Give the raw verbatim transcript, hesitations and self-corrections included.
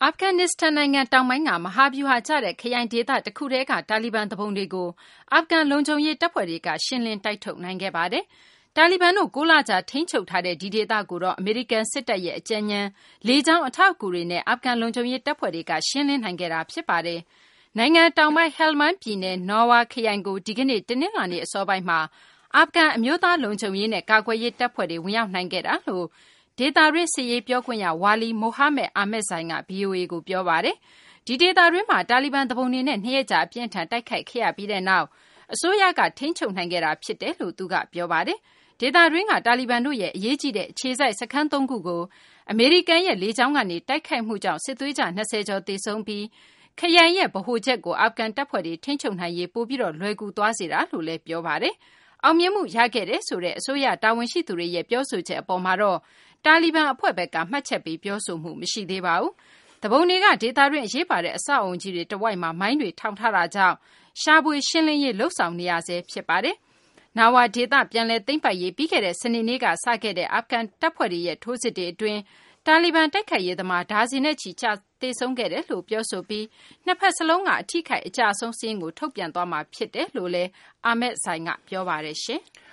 အာဖဂန်နစ္စတန်နိုင်ငံတောင်ပိုင်းကမဟာဗျူဟာကျတဲ့ခရိုင်ဒေသတခုတည်းကတာလီဘန်သူပုန်တွေကိုအာဖဂန်လုံခြုံရေးတပ်ဖွဲ့တွေကရှင်းလင်းတိုက်ထုတ်နိုင်ခဲ့ပါတယ်။တာလီဘန်တို့ကိုးလကြာထိန်းချုပ်ထားတဲ့ဒီဒေသကိုတော့အမေရိကန်စစ်တပ်ရဲ့အကြံဉာဏ်လေကြောင်းအထောက်အကူတွေနဲ့အာဖဂန်လုံခြုံရေးတပ်ဖွဲ့တွေကရှင်းလင်းနိုင်ခဲ့တာဖြစ်ပါတယ်။နိုင်ငံတောင်ပိုင်းဟဲလ်မန်းပြည်နယ်နော်ဝါခရိုင်ကိုဒီကနေ့တနင်္လာနေ့အစောပိုင်းမှာအာဖဂန်အမျိုးသားလုံခြုံရေးနဲ့ကာကွယ်ရေးတပ်ဖွဲ့တွေဝင်ရောက်နိုင်ခဲ့တာလို့ဒေသတွင်းစစ်ရေးပြောခွင့်ရဝါလီမိုဟာမက်အာမက်ဇိုင်က ဗွီအိုအေကိုပြောပါတယ်။ဒီဒေသတွင်းမှာတာလီဘန်သူပုန်တွေနဲ့နှစ်ရက်ကြာအပြင်းထန်တိုက်ခိုက်ခဲ့ရပြီးတဲ့နောက်အစိုးရကထိန်းချုပ်နိုင်ခဲ့တာဖြစ်တယ်လို့သူကပြောပါတယ်။ဒေသတွင်းကတာလီဘန်တို့ရဲ့အရေးကြီးတဲ့အခြေစိုက်စခန်းသုံးခုကိုအမေရိကန်ရဲ့လေကြောင်းကနေတိုက်ခိုက်မှုကြောင့်စစ်သွေးကြ၂၀ကျော်သေဆုံးပြီးခရိုင်ရဲ့ဗဟိုချက်ကိုအာဖဂန်တပ်ဖွဲ့တွေထိန်းချုပ်နိုင်ရေးပိုပြီးလွယ်ကူသွားစေတာလို့လည်းပြောပါတယ်။အောင်မြင်မှုရခဲ့တယ်ဆိုတဲ့အစိုးရတာဝန်ရှိသူတွေရဲ့ပြောဆိုချက်အပေါ်မှာတော့တာလီဘန်အဖွဲ့ဘက်ကမှတ်ချက်ပေးပြောဆိုမှုမရှိသေးပါဘူး။သူပုန်တွေကဒေသတွင်းအရေးပါတဲ့အဆောက်အုံကြီးတွေတဝိုက်မှာမိုင်းတွေထောင်ထားတာကြောင့်ရှာဖွေရှင်းလင်းရေးလှုပ်ဆောင်နေရဆဲဖြစ်ပါတယ်။နာဝါဒေသပြန်လည်သိမ်းပိုက်ရေးပြီးခဲ့တဲ့စနေနေ့ကစခဲ့တဲ့အာဖဂန်တပ်ဖွဲ့တွေရဲ့ထိုးစစ်တွေအတွင်းတာလီဘန်တိုက်ခိုက်ရေးသမားဒါဇင်နဲ့ချီကျသေဆုံးခဲ့တယ်လို့ပြောဆိုပြီးနှစ်ဖက်စလုံးကအထိခိုက်အကျအဆုံးစာရင်းကိုထုတ်ပြန်သွားမှာဖြစ်တယ်လို့လည်းအာမက်ဇိုင်ကပြောပါတယ်ရှင်။